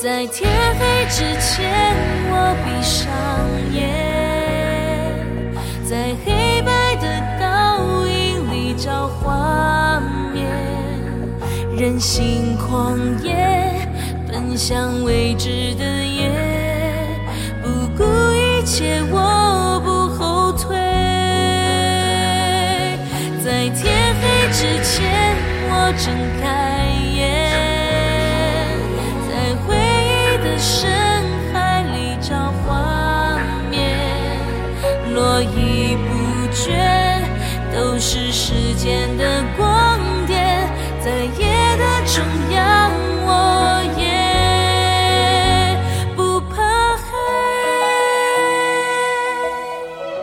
在天黑之前，我闭上眼，在黑白的倒影里找画面，任性狂野，奔向未知的夜，不顾一切，我不后退。在天黑之前，我睁开